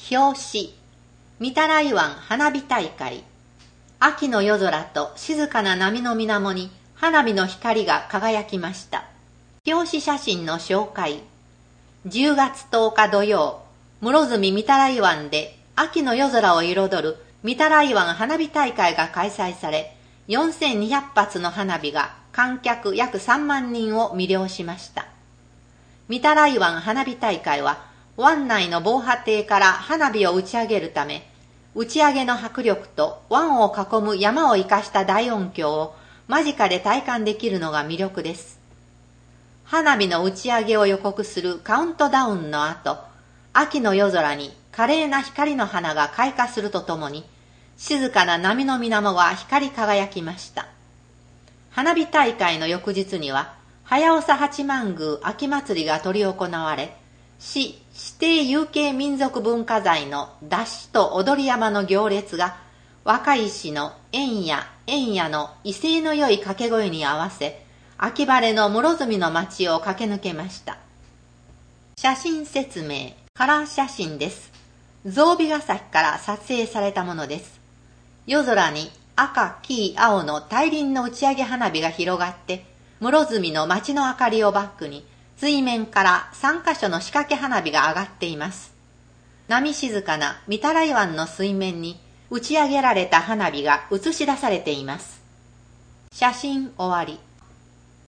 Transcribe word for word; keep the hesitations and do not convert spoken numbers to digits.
表紙、御手洗湾花火大会。秋の夜空と静かな波の水面に花火の光が輝きました。表紙写真の紹介。じゅうがつとおか土曜、室積御手洗湾で秋の夜空を彩る御手洗湾花火大会が開催され、よんせんにひゃくぱつの花火が観客約さんまんにんを魅了しました。御手洗湾花火大会は、湾内の防波堤から花火を打ち上げるため、打ち上げの迫力と湾を囲む山を生かした大音響を間近で体感できるのが魅力です。花火の打ち上げを予告するカウントダウンの後、秋の夜空に華麗な光の花が開花するとともに、静かな波の水面が光り輝きました。花火大会の翌日には、早長八幡宮秋祭りが執り行われ、市指定有形民族文化財の山車と踊り山の行列が、若い市の円や円やの威勢の良い掛け声に合わせ、秋晴れの室積の街を駆け抜けました。写真説明、カラー写真です。象鼻ヶ崎から撮影されたものです。夜空に赤、黄、青の大輪の打ち上げ花火が広がって、室積の街の明かりをバックに、水面からさんかしょの仕掛け花火が上がっています。波静かな御手洗湾の水面に打ち上げられた花火が映し出されています。写真終わり。